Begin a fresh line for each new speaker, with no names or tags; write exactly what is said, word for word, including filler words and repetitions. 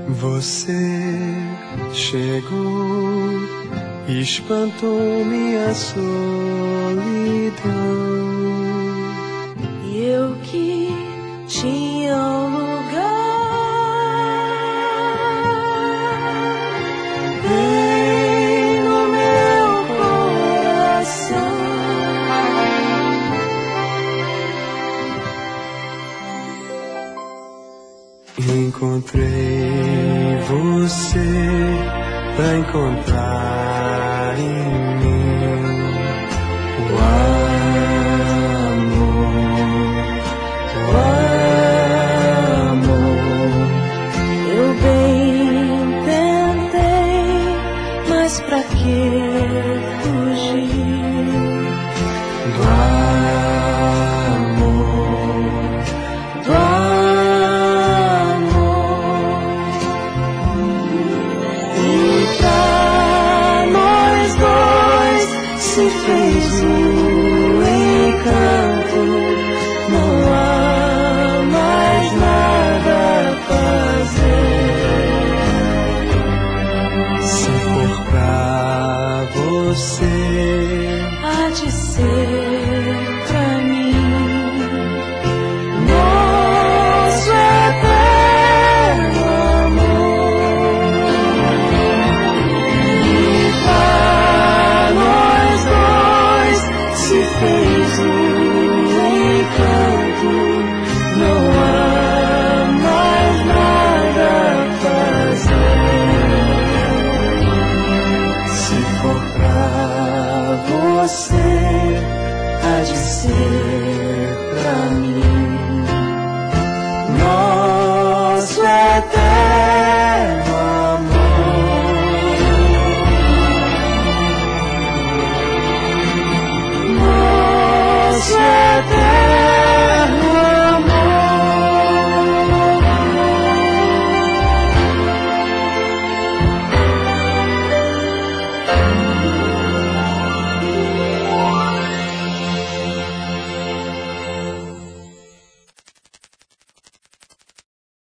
Você chegou e espantou minha solidão.
E eu que tinha um lugar bem no meu coração.
Encontrei você pra encontrar em mim o amor, o amor.
Eu bem tentei, mas pra que fugir
do amor,
do amor? E pra nós dois se fez um encanto. Não há mais nada a fazer.
se for pra você